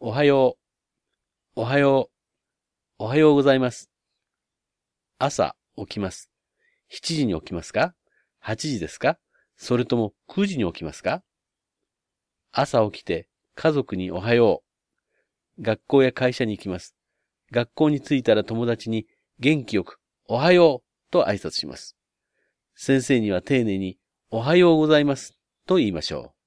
おはよう、おはよう、おはようございます。朝起きます。7時に起きますか ?8 時ですか？それとも9時に起きますか？朝起きて家族におはよう。学校や会社に行きます。学校に着いたら友達に元気よくおはようと挨拶します。先生には丁寧におはようございますと言いましょう。